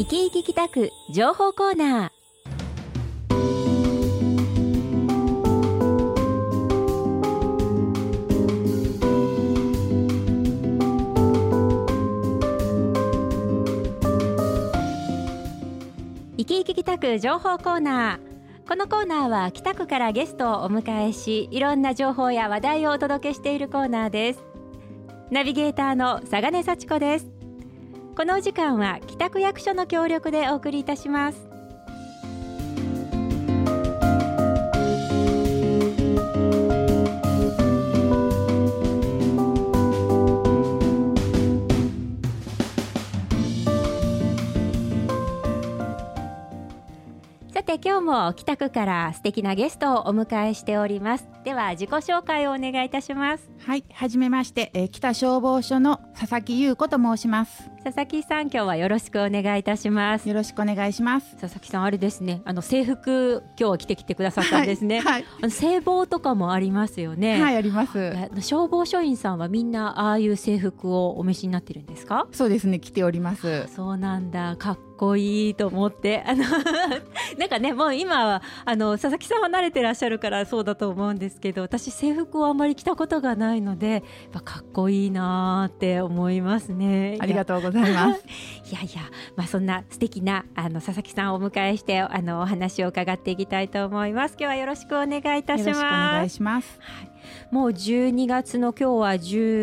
生き生き北区情報コーナー。生き生き北区情報コーナー。このコーナーは北区からゲストをお迎えし、いろんな情報や話題をお届けしているコーナーです。ナビゲーターの佐賀根幸子です。このお時間は北区役所の協力でお送りいたします。さて今日も北区から素敵なゲストをお迎えしております。では自己紹介をお願いいたします。 はい、はじめまして、北消防署の佐々木優子と申します。 佐々木さん、今日はよろしくお願いいたします。 よろしくお願いします。 佐々木さん、あれですね、制服今日は着てきてくださったんですね。 はいはい、 制帽とかもありますよね。 はい、あります。 消防署員さんはみんなああいう制服をお召しになってるんですか？ そうですね、着ております。 そうなんだ、かっこいいと思ってなんかね、もう今は佐々木さんは慣れてらっしゃるからそうだと思うんですけど、私制服をあまり着たことがないのでやっぱかっこいいなって思いますね。 ありがとうございますいやいや、そんな素敵な佐々木さんをお迎えしてお話を伺っていきたいと思います。今日はよろしくお願いいたします。 よろしくお願いします。 はい、もう12月の今日は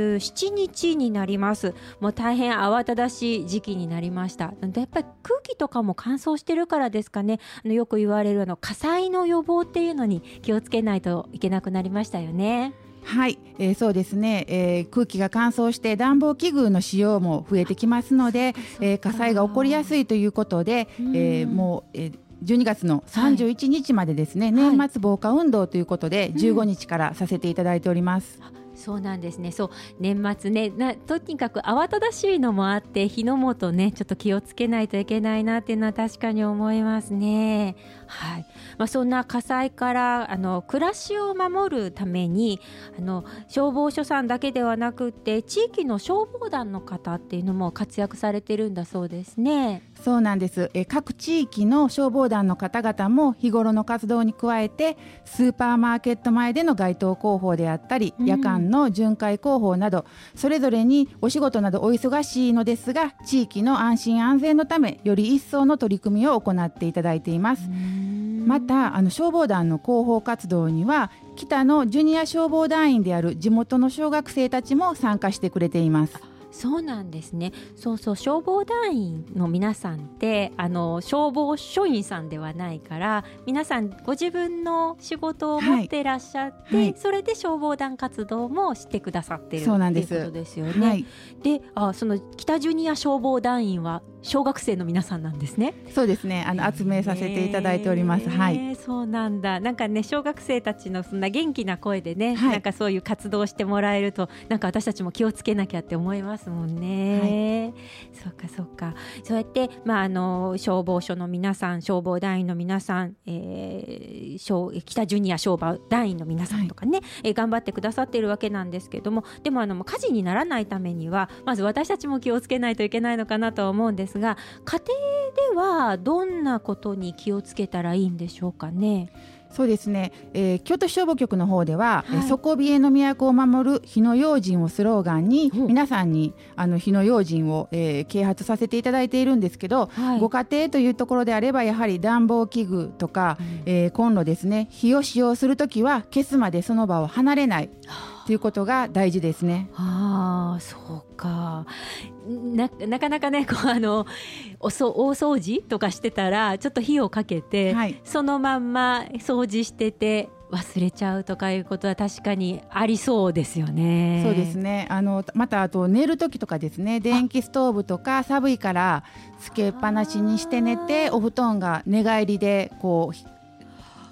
17日になります。もう大変慌ただしい時期になりました。やっぱり空気とかも乾燥してるからですかね。よく言われる火災の予防っていうのに気をつけないといけなくなりましたよね。 はい、そうですね、空気が乾燥して暖房器具の使用も増えてきますので、火災が起こりやすいということで、もう、12月の31日までですね、年末防火運動ということで15日からさせていただいております。 そうなんですね。そう年末ね、とにかく慌ただしいのもあって火の元ね、ちょっと気をつけないといけないなっていうのは確かに思いますね。はい、そんな火災から暮らしを守るために消防署さんだけではなくって地域の消防団の方っていうのも活躍されてるんだそうですね。 そうなんです。各地域の消防団の方々も日頃の活動に加えてスーパーマーケット前での街頭広報であったり、夜間の巡回広報などそれぞれにお仕事などお忙しいのですが、地域の安心安全のためより一層の取り組みを行っていただいています。また消防団の広報活動には北のジュニア消防団員である地元の小学生たちも参加してくれています。 そうなんですね。そうそう、消防団員の皆さんって消防署員さんではないから、皆さんご自分の仕事を持っていらっしゃって、はい、それで消防団活動もしてくださっているということですよね。はい、でその北ジュニア消防団員は小学生の皆さんなんですね。 そうですね、集めさせていただいております。はい、 そうなんだ。なんかね、小学生たちのそんな元気な声でね、はい、なんかそういう活動をしてもらえると、なんか私たちも気をつけなきゃって思いますもんね。はい、そうかそうか。そうやって、消防署の皆さん、消防団員の皆さん、北ジュニア消防団員の皆さんとかね、はい、頑張ってくださっているわけなんですけども、でも火事にならないためにはまず私たちも気をつけないといけないのかなとは思うんですが、家庭ではどんなことに気をつけたらいいんでしょうかね。 そうですね、京都市消防局の方では、はい、底冷えの都を守る火の用心をスローガンに、皆さんに火の用心を、啓発させていただいているんですけど、はい、ご家庭というところであればやはり暖房器具とか、コンロですね、火を使用するときは消すまでその場を離れないということが大事ですね。 そうか。なかなかね、大掃除とかしてたらちょっと火をかけて、はい、そのまんま掃除してて忘れちゃうとかいうことは確かにありそうですよね。 そうですね。また寝る時とかですね、電気ストーブとか寒いからつけっぱなしにして寝て、お布団が寝返りでこう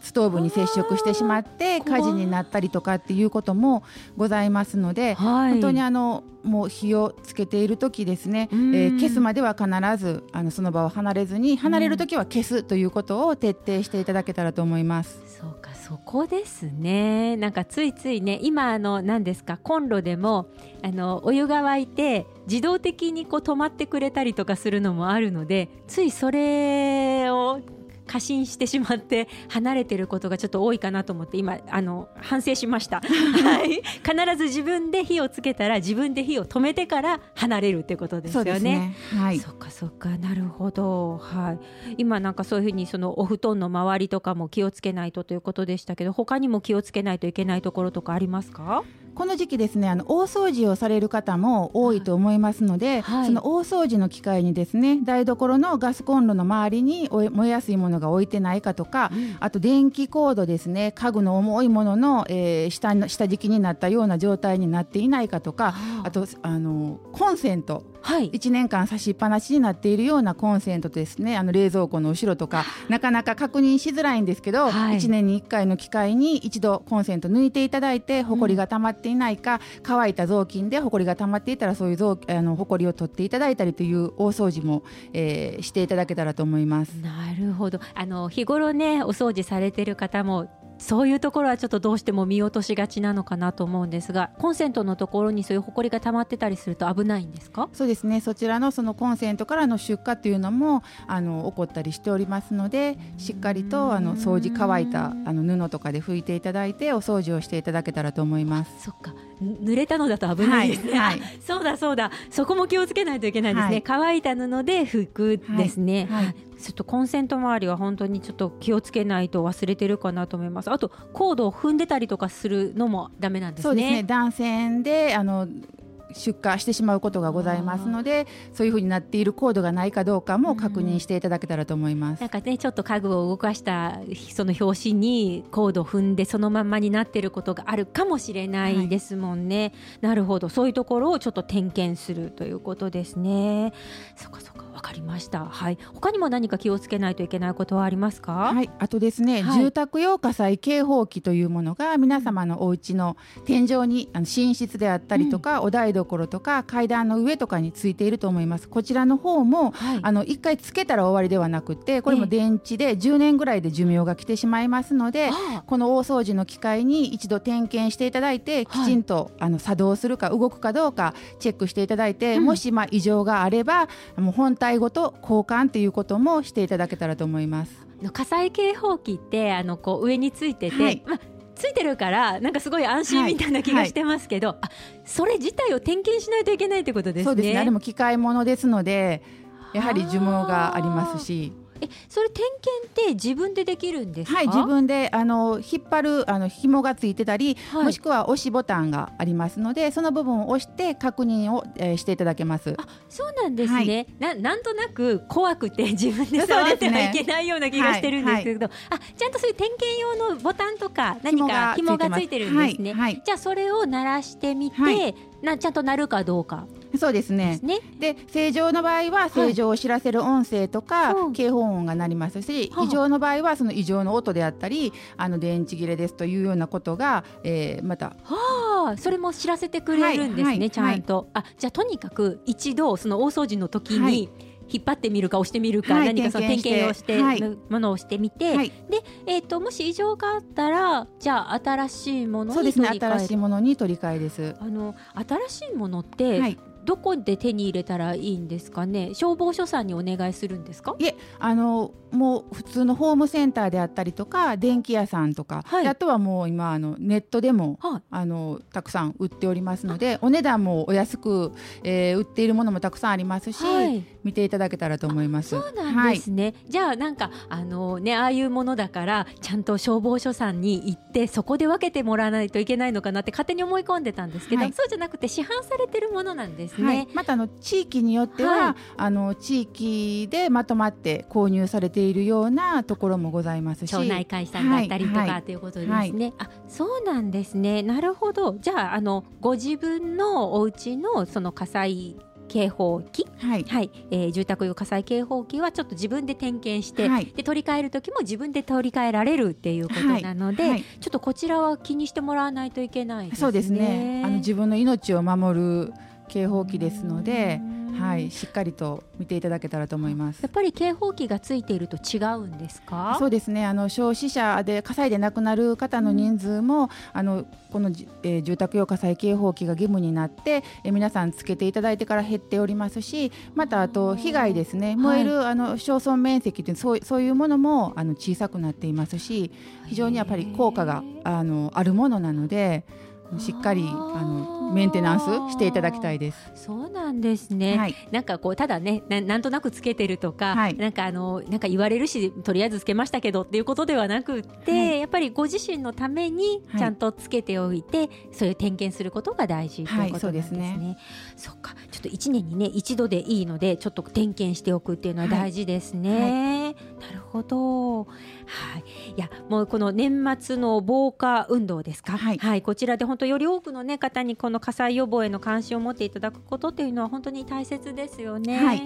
ストーブに接触してしまって火事になったりとかっていうこともございますので、本当にもう火をつけている時ですね、消すまでは必ずその場を離れずに、離れる時は消すということを徹底していただけたらと思います。 そうか、そこですね。なんかついついね、今何ですか、コンロでもお湯が沸いて自動的にこう止まってくれたりとかするのもあるので、ついそれを過信してしまって離れてることがちょっと多いかなと思って、今反省しました、はい、必ず自分で火をつけたら自分で火を止めてから離れるってことですよね。そうですね、はい、そっかそっか、なるほど、はい、今なんかそういうふうにお布団の周りとかも気をつけないとということでしたけど、他にも気をつけないといけないところとかありますか？ この時期ですね、大掃除をされる方も多いと思いますので、その大掃除の機会にですね、台所のガスコンロの周りに燃えやすいものが置いてないかとか、あと電気コードですね、家具の重いものの、下敷きになったような状態になっていないかとか、あとコンセント、1年間差しっぱなしになっているようなコンセントですね、冷蔵庫の後ろとかなかなか確認しづらいんですけど、1年に1回の機会に一度コンセント抜いていただいて、ホコリが溜まっていないか、乾いた雑巾でホコリが溜まっていたらそういうホコリを取っていただいたりという大掃除も、していただけたらと思います。 なるほど。日頃ねお掃除されている方もそういうところはちょっとどうしても見落としがちなのかなと思うんですが、コンセントのところにそういうホコリが溜まってたりすると危ないんですか？ そうですね、そちらのそのコンセントからの出火というのも起こったりしておりますので、しっかりと掃除乾いた布とかで拭いていただいてお掃除をしていただけたらと思います。 そっか、濡れたのだと危ないですね、はいはい、そうだそうだ、そこも気をつけないといけないですね、はい、乾いた布で拭くですね、はいはい、ちょっとコンセント周りは本当にちょっと気をつけないと忘れてるかなと思います。あとコードを踏んでたりとかするのもダメなんですね。 そうですね、断線で出荷してしまうことがございますので、そういう風になっているコードがないかどうかも確認していただけたらと思います。 なんかね、ちょっと家具を動かしたその拍子にコードを踏んでそのままになっていることがあるかもしれないですもんね、はい、なるほど、そういうところをちょっと点検するということですね。そっかそっか、わかりました、はい、他にも何か気をつけないといけないことはありますか？ はい、あとですね、はい、住宅用火災警報器というものが皆様のお家の天井に寝室であったりとか、お台所とか階段の上とかについていると思います。こちらの方も、はい、1回つけたら終わりではなくて、これも電池で10年ぐらいで寿命が来てしまいますので、この大掃除の機会に一度点検していただいて、きちんと、作動するか動くかどうかチェックしていただいて、もし異常があればもう本体ごと交換ということもしていただけたらと思います。 火災警報器ってこう上についてて、はい、ついてるからなんかすごい安心みたいな気がしてますけど、はいはい、それ自体を点検しないといけないということですね。 そうですね、でも機械物ですのでやはり寿命がありますし、 それ点検って自分でできるんですか？ はい、自分で引っ張る紐がついてたり、はい、もしくは押しボタンがありますので、その部分を押して確認を、していただけます。 あ、そうなんですね、はい、なんとなく怖くて自分で触ってはいけないような気がしてるんですけど、ちゃんとそういう点検用のボタンとか何か紐がついてるんですね、はいはい、じゃあそれを鳴らしてみて、はい、ちゃんと鳴るかどうか。 そうですね。で、正常の場合は正常を知らせる音声とか、警報音が鳴りますし、異常の場合はその異常の音であったり電池切れですというようなことが、またそれも知らせてくれるんですね、ちゃんと、じゃあとにかく一度その大掃除の時に、引っ張ってみるか押してみるか、何かその点検をして、ものをしてみて、で、もし異常があったらじゃあ新しいものに取り替える。 そうですね、新しいものに取り替えです。 新しいものって、どこで手に入れたらいいんですかね？消防署さんにお願いするんですか？ いえ、もう普通のホームセンターであったりとか電気屋さんとか、あとはもう今ネットでも、たくさん売っておりますので、お値段もお安く、売っているものもたくさんありますし、見ていただけたらと思います。 そうなんですね、じゃあなんかああいうものだからちゃんと消防署さんに行ってそこで分けてもらわないといけないのかなって勝手に思い込んでたんですけど、そうじゃなくて市販されてるものなんですね。 また地域によっては、地域でまとまって購入されているようなところもございますし、 町内会さんだったりとか、ということですね、そうなんですね。なるほど。じゃあご自分のお家のその火災警報器、 はいはい住宅用火災警報器はちょっと自分で点検して、 はいで取り替える時も自分で取り替えられるっていうことなので、 はいはいちょっとこちらは気にしてもらわないといけないですね。 そうですね。自分の命を守る警報器ですので、はい、しっかりと見ていただけたらと思います。 やっぱり警報器がついていると違うんですか？ そうですね。焼死者で火災で亡くなる方の人数も、この、住宅用火災警報器が義務になって、皆さんつけていただいてから減っておりますし、またあと被害ですね、燃える、焼損面積というそういうものも小さくなっていますし、非常にやっぱり効果があるものなので、しっかりメンテナンスしていただきたいです。 そうなんですね、はい、なんかこうただね なんとなくつけてるとか、はい、なんか言われるしとりあえずつけましたけどっていうことではなくって、はい、やっぱりご自身のためにちゃんとつけておいて、はい、そういう点検することが大事ということなんですね、はい、そうですね。そっか、ちょっと1年にね一度でいいのでちょっと点検しておくっていうのは大事ですね、はいはい、なるほど、はい、いやもうこの年末の防火運動ですか、はいはい、こちらで本当より多くの、ね、方にこの火災予防への関心を持っていただくことっていうのは本当に大切ですよね、はい、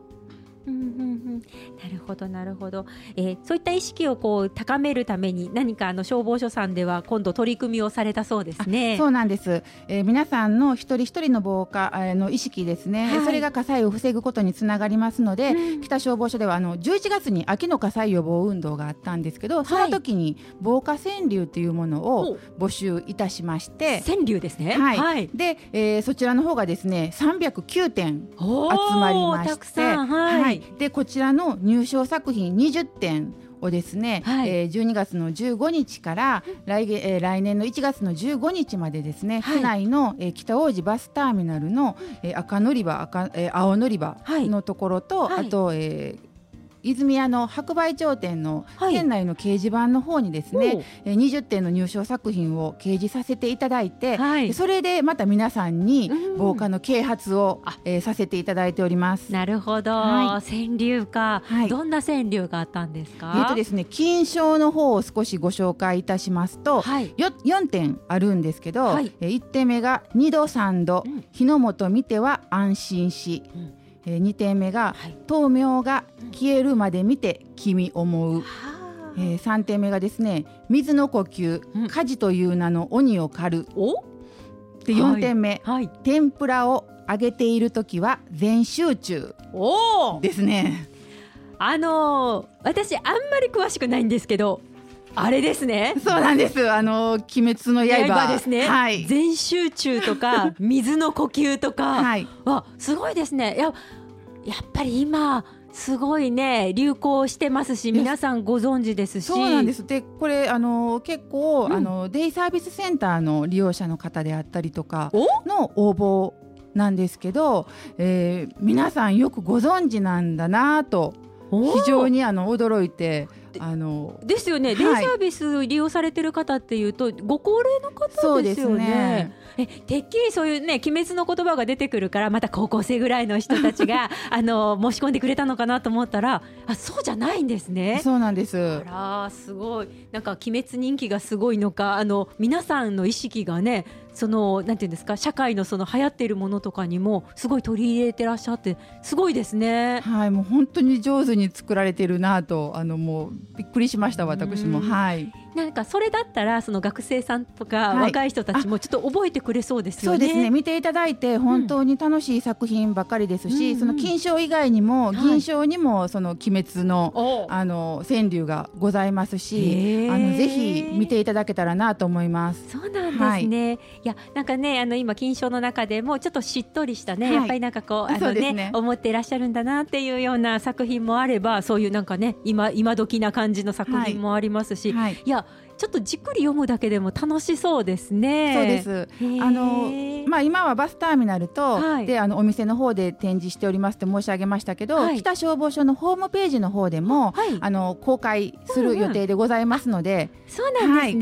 なるほどなるほど、そういった意識をこう高めるために何か消防署さんでは今度取り組みをされたそうですね。 そうなんです、皆さんの一人一人の防火の意識ですね、はい、それが火災を防ぐことにつながりますので、北消防署では11月に秋の火災予防運動があったんですけど、その時に防火川柳というものを募集いたしまして、 川柳ですね、 はいはい、で、そちらの方がですね309点集まりまして、たくさん、はいはい、でこちらの入賞作品20点をですね、はい12月の15日から来年の1月の15日までですね、はい、府内の、北大路バスターミナルの、青乗り場のところと、はい、あと、泉屋の白梅町店の店内の掲示板の方にですね、20点の入賞作品を掲示させていただいて、はい、それでまた皆さんに防火の啓発を、させていただいております。 なるほど、はい、川柳か、はい、どんな川柳があったんですか？ ですね、金賞の方を少しご紹介いたしますと、はい、4点あるんですけど、はい、1点目が2度3度、火の元見ては安心し、2点目が、はい、灯明が消えるまで見て君思う、3点目がですね水の呼吸、火事という名の鬼を狩るで、4点目、はいはい、天ぷらを揚げているときは全集中ですね。 私あんまり詳しくないんですけど、あれですね。 そうなんです。鬼滅の刃ですね、はい、全集中とか水の呼吸とか、はい、すごいですね。やっぱり今すごいね流行してますし、皆さんご存知ですし。 そうなんです。でこれ結構、デイサービスセンターの利用者の方であったりとかの応募なんですけど、皆さんよくご存知なんだなと非常に驚いて。 ですよね、はい、デイサービス利用されてる方っていうとご高齢の方ですよね。てっきりそういうね鬼滅の言葉が出てくるからまた高校生ぐらいの人たちが申し込んでくれたのかなと思ったら、そうじゃないんですね。 そうなんです。 あらすごい、なんか鬼滅人気がすごいのか、皆さんの意識がねなんていうんですか、社会の流行っているものとかにもすごい取り入れてらっしゃってすごいですね。 はい、もう本当に上手に作られてるなともうびっくりしました私も。はい、 なんかそれだったら学生さんとか若い人たちもちょっと覚えてくれそうですよね。 そうですね、見ていただいて本当に楽しい作品ばかりですし、その金賞以外にも銀賞にもその鬼滅の、川柳がございますし、ぜひ見ていただけたらなと思います。 そうなんですね、はい、いやなんかね今金賞の中でもちょっとしっとりしたね、やっぱりなんかこう思っていらっしゃるんだなっていうような作品もあれば、そういうなんかね今時な感じの作品もありますし、いやちょっとじっくり読むだけでも楽しそうですね。 そうです。今はバスターミナルと、でお店の方で展示しておりますって申し上げましたけど、北消防署のホームページの方でも、公開する予定でございますので、 そうなんですね、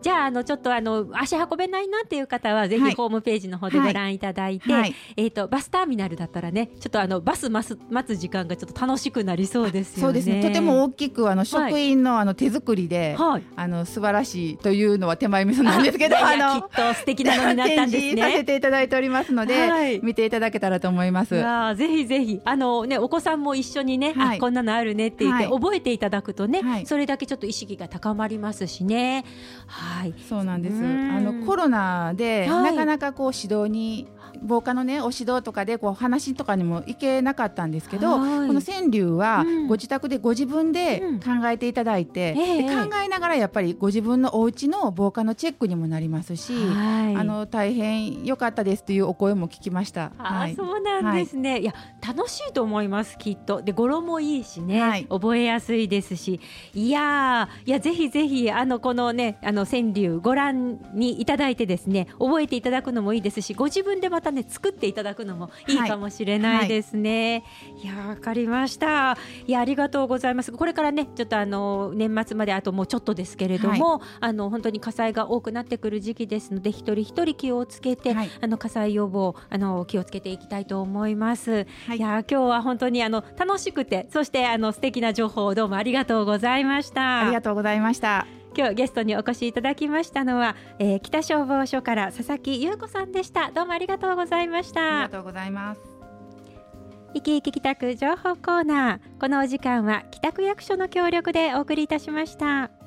じゃあちょっと足運べないなっていう方はぜひホームページの方でご覧いただいて、 はいバスターミナルだったらねちょっとバス待つ時間がちょっと楽しくなりそうですよね。 そうですね、とても大きく職員の手作りで、 はい、 素晴らしいというのは手前味噌なんですけど、 きっと素敵なのになったんですね。 展示させていただいておりますので、はい、見ていただけたらと思います。 ぜひぜひお子さんも一緒にね、はい、こんなのあるねって言って覚えていただくとね、はい、それだけちょっと意識が高まりますしね。はい、 そうなんです。コロナで、はい、なかなか指導に防火のねお指導とかで話とかにも行けなかったんですけど、はい、この川柳はご自宅でご自分で考えていただいて、で考えながらやっぱりご自分のお家の防火のチェックにもなりますし、はい、大変良かったですというお声も聞きました。はい、 そうなんですね。はい、いや楽しいと思いますきっと。で語呂もいいしね、はい、覚えやすいですし、いやぜひぜひこのね川柳ご覧にいただいてですね覚えていただくのもいいですし、ご自分でまたね作っていただくのもいいかもしれないですね。はいはい、いやわかりました。いやありがとうございます。これからねちょっと年末まであともうちょっとですけれども、はい、本当に火災が多くなってくる時期ですので一人一人気をつけて、はい、火災予防気をつけていきたいと思います。はい、いや今日は本当に楽しくてそして素敵な情報をどうもありがとうございました。 ありがとうございました。 今日ゲストにお越しいただきましたのは、北消防署から佐々木優子さんでした。どうもありがとうございました。 ありがとうございます。 生き生き北区情報コーナー、このお時間は北区役所の協力でお送りいたしました。